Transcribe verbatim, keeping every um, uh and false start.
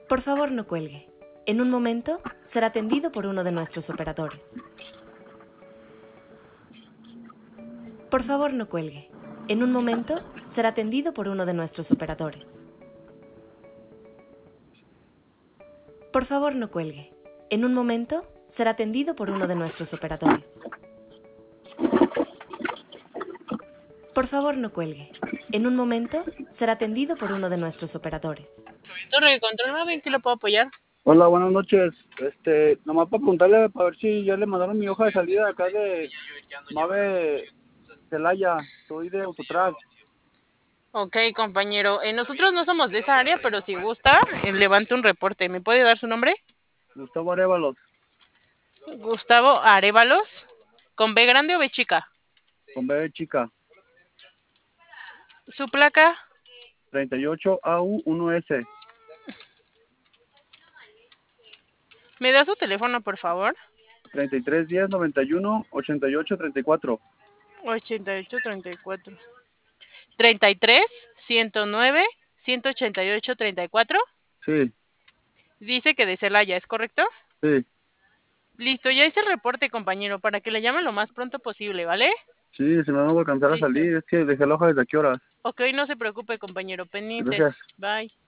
Por favor, no cuelgue. En un momento será atendido por uno de nuestros operadores. Por favor, no cuelgue. En un momento será atendido por uno de nuestros operadores. Por favor, no cuelgue. En un momento será atendido por uno de nuestros operadores. Por favor, no cuelgue. En un momento será atendido por uno de nuestros operadores. Torre de control nueve, ¿en qué lo puedo apoyar? Hola, buenas noches. Este, nomás para preguntarle para ver si ya le mandaron mi hoja de salida acá de Mave Celaya. Soy de Autotrack. Ok, compañero. Eh, nosotros no somos de esa área, pero si gusta, eh, levante un reporte. ¿Me puede dar su nombre? Gustavo Arévalos, Gustavo Arévalos. ¿Con B grande o B chica? con B de chica. ¿Su placa? treinta y ocho A U uno S. ¿Me da su teléfono, por favor? treinta y tres diez noventa y uno ochenta y ocho treinta y cuatro. ochenta y ocho treinta y cuatro. treinta y tres ciento nueve ciento ochenta y ocho treinta y cuatro. Sí, Dice que de Celaya, ¿es correcto? sí, Listo, ya hice el reporte, compañero, para que le llame lo más pronto posible, ¿vale? sí, se me va a alcanzar a Listo. salir. Es que dejé la hoja desde qué horas. Ok, no se preocupe, compañero. Gracias. Pendientes. Bye.